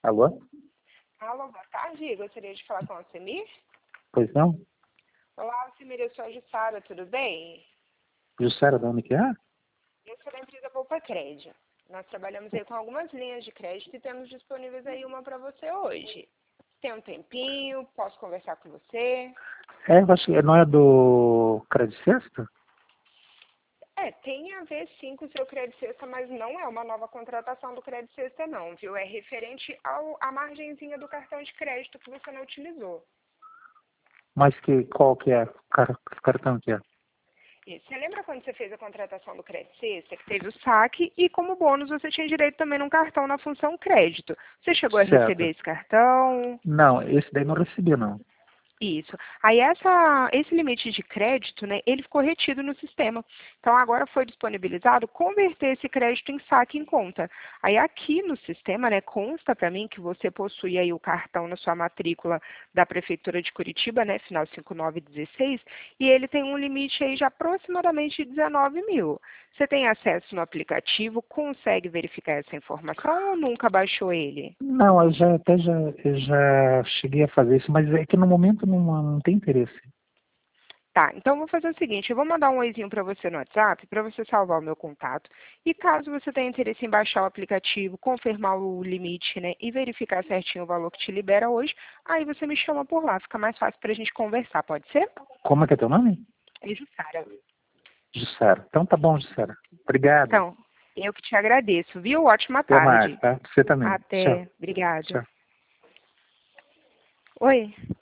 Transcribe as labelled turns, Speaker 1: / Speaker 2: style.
Speaker 1: Alô?
Speaker 2: Alô, boa tarde. Gostaria de falar com a Alcemir.
Speaker 1: Pois não?
Speaker 2: Olá, Alcemir, eu sou a Jussara, tudo bem?
Speaker 1: Jussara, de onde que é?
Speaker 2: Eu sou da empresa Poupa Crédito. Nós trabalhamos aí com algumas linhas de crédito e temos disponíveis aí uma para você hoje. Tem um tempinho, posso conversar com você?
Speaker 1: Eu acho que não é do Crédito Sexta?
Speaker 2: Tem a ver sim com o seu Crédito Sexta, mas não é uma nova contratação do Crédito Sexta não, viu? É referente à margenzinha do cartão de crédito que você não utilizou.
Speaker 1: Mas qual que é? Que cartão que é?
Speaker 2: E você lembra quando você fez a contratação do Crédito Sexta, que teve o saque e como bônus você tinha direito também num cartão na função crédito? Você chegou a
Speaker 1: Certo.
Speaker 2: receber esse cartão?
Speaker 1: Não, esse daí não recebi, não.
Speaker 2: Isso. Aí esse limite de crédito, né, ele ficou retido no sistema. Então agora foi disponibilizado converter esse crédito em saque em conta. Aí aqui no sistema, né, consta para mim que você possui aí o cartão na sua matrícula da Prefeitura de Curitiba, né, final 5916, e ele tem um limite aí de aproximadamente 19 mil. Você tem acesso no aplicativo, consegue verificar essa informação ou nunca baixou ele?
Speaker 1: Não, eu já cheguei a fazer isso, mas é que no momento não tem interesse.
Speaker 2: Tá, então vou fazer o seguinte, eu vou mandar um oizinho para você no WhatsApp, para você salvar o meu contato. E caso você tenha interesse em baixar o aplicativo, confirmar o limite, né, e verificar certinho o valor que te libera hoje, aí você me chama por lá, fica mais fácil para a gente conversar, pode ser?
Speaker 1: Como é que é teu nome?
Speaker 2: É Jussara.
Speaker 1: Jussara. Então tá bom, Jussara. Obrigado.
Speaker 2: Então, eu que te agradeço, viu? Ótima
Speaker 1: Até mais,
Speaker 2: tarde.
Speaker 1: tá? Você também. Tchau.
Speaker 2: Até. Obrigada.
Speaker 1: Tchau.
Speaker 2: Oi.